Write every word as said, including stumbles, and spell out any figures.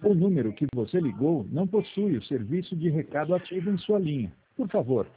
O número que você ligou não possui o serviço de recado ativo em sua linha. Por favor,